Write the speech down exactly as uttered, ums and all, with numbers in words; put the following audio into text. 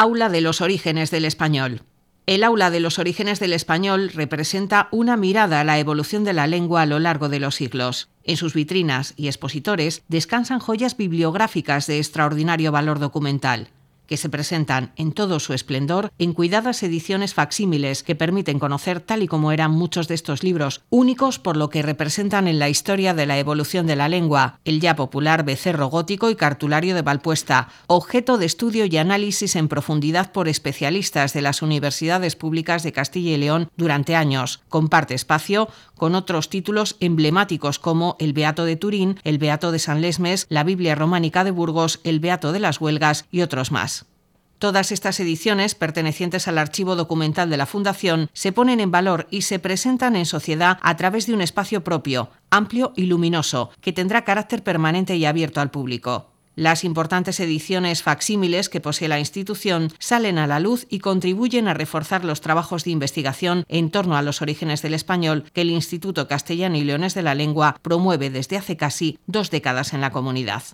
Aula de los orígenes del español. El Aula de los orígenes del español representa una mirada a la evolución de la lengua a lo largo de los siglos. En sus vitrinas y expositores descansan joyas bibliográficas de extraordinario valor documental, que se presentan en todo su esplendor en cuidadas ediciones facsímiles que permiten conocer tal y como eran muchos de estos libros, únicos por lo que representan en la historia de la evolución de la lengua, el ya popular Becerro Gótico y Cartulario de Valpuesta, objeto de estudio y análisis en profundidad por especialistas de las universidades públicas de Castilla y León durante años. Comparte espacio con otros títulos emblemáticos como el Beato de Turín, el Beato de San Lesmes, la Biblia Románica de Burgos, el Beato de las Huelgas y otros más. Todas estas ediciones, pertenecientes al archivo documental de la Fundación, se ponen en valor y se presentan en sociedad a través de un espacio propio, amplio y luminoso, que tendrá carácter permanente y abierto al público. Las importantes ediciones facsímiles que posee la institución salen a la luz y contribuyen a reforzar los trabajos de investigación en torno a los orígenes del español que el Instituto Castellano y Leonés de la Lengua promueve desde hace casi dos décadas en la comunidad.